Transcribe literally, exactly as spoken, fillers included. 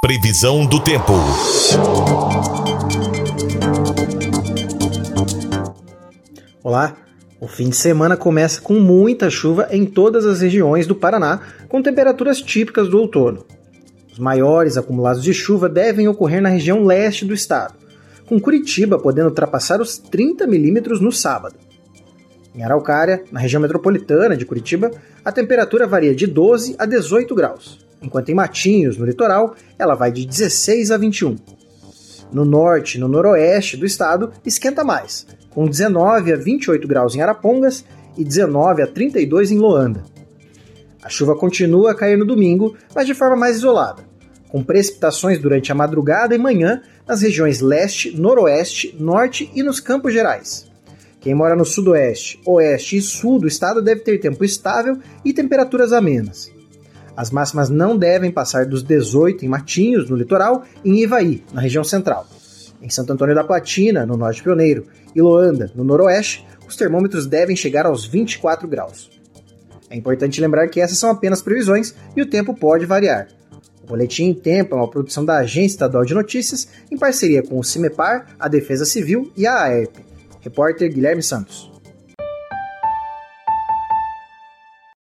Previsão do tempo. Olá, o fim de semana começa com muita chuva em todas as regiões do Paraná, com temperaturas típicas do outono. Os maiores acumulados de chuva devem ocorrer na região leste do estado, com Curitiba podendo ultrapassar os trinta milímetros no sábado. Em Araucária, na região metropolitana de Curitiba, a temperatura varia de doze a dezoito graus, enquanto em Matinhos, no litoral, ela vai de dezesseis a vinte e um. No norte e no noroeste do estado, esquenta mais, com dezenove a vinte e oito graus em Arapongas e dezenove a trinta e dois em Loanda. A chuva continua a cair no domingo, mas de forma mais isolada, com precipitações durante a madrugada e manhã nas regiões leste, noroeste, norte e nos Campos Gerais. Quem mora no sudoeste, oeste e sul do estado deve ter tempo estável e temperaturas amenas. As máximas não devem passar dos dezoito em Matinhos, no litoral, e em Ivaí, na região central. Em Santo Antônio da Platina, no norte pioneiro, e Loanda, no noroeste, os termômetros devem chegar aos vinte e quatro graus. É importante lembrar que essas são apenas previsões e o tempo pode variar. O Boletim Tempo é uma produção da Agência Estadual de Notícias em parceria com o CIMEPAR, a Defesa Civil e a AERP. Repórter Guilherme Santos.